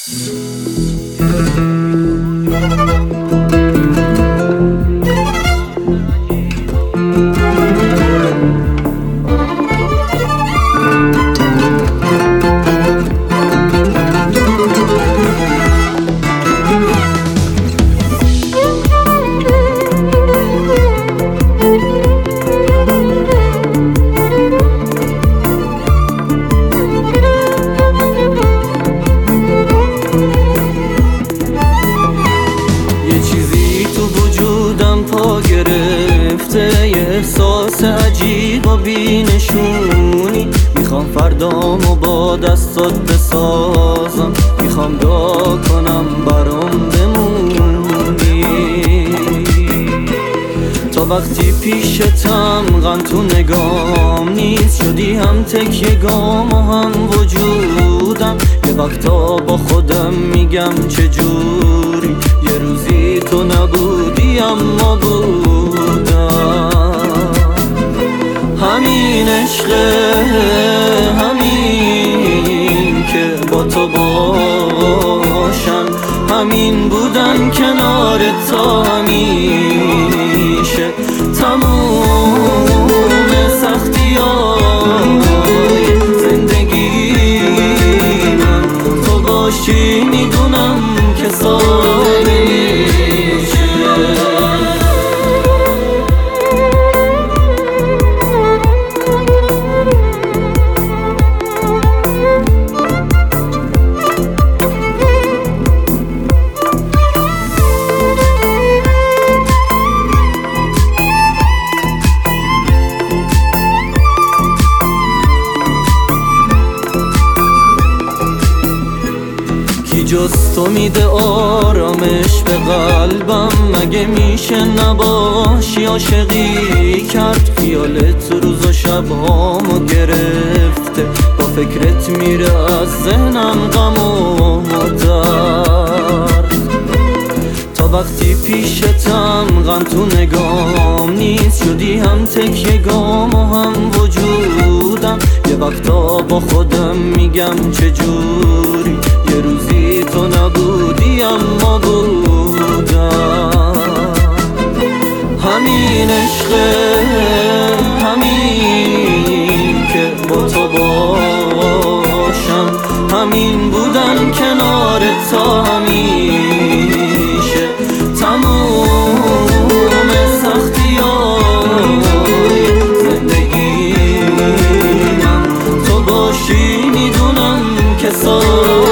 یه احساس عجیب و بی‌نشونی، میخوام فردامو با دستات بسازم، میخوام دعا کنم برام بمونی. تا وقتی پیشتم غم تو نگام نیست، شدی هم تکیه گام و هم وجودم. یه وقتا با خودم میگم چجوری یه روزی تو نبودی اما بودم. همین عشقه، همین که با تو باشم، همین بودن کنار تا همیشه. تموم سختی‌های زندگی من تو باشی، میدونم که ساده میشه. جز تو میده آرامش به قلبم، مگه میشه نباشی؟ عاشقی کرد خیالت روز و شبهامو گرفته، با فکرت میره از ذهنم غم و درد. تا وقتی پیشتم غم تو نگام نیست، شدی هم تکیه گام و هم وجودم. یه وقتا با خودم میگم چجوری یه روزی تو نبودی اما بودم. همین عشقه، همین که با تو باشم، همین بودن کنار تا همیشه. تموم سختی‌های زندگی من تو باشی، میدونم که